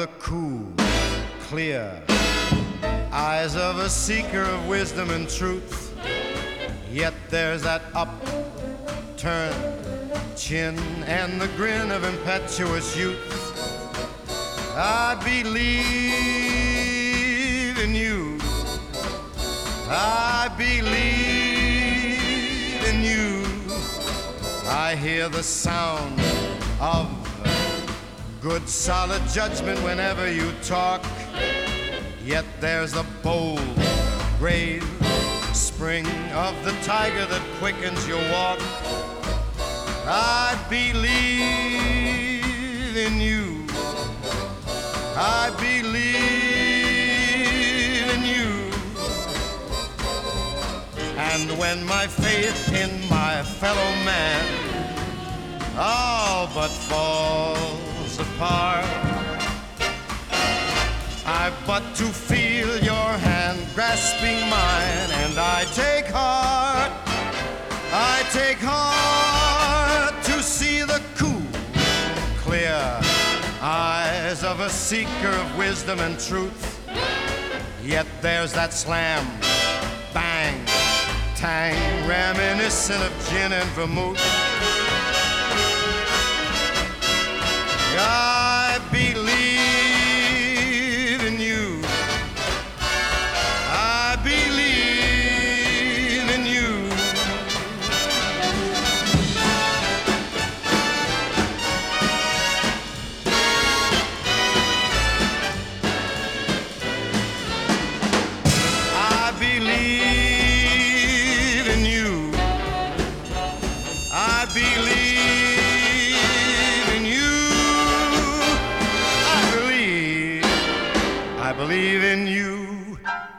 the cool, clear eyes of a seeker of wisdom and truth. Yet there's that upturned chin and the grin of impetuous youth. I believe in you. I believe in you. I hear the sound of good solid judgment whenever you talk. Yet there's the bold, brave spring of the tiger that quickens your walk. I believe in you. I believe in you. And when my faith in my fellow man all but falls apart, I've but to feel your hand grasping mine, and I take heart to see the cool, clear eyes of a seeker of wisdom and truth. Yet there's that slam, bang, tang, reminiscent of gin and vermouth. I believe in you. I believe in you. I believe in you. I believe in you. I believe in you.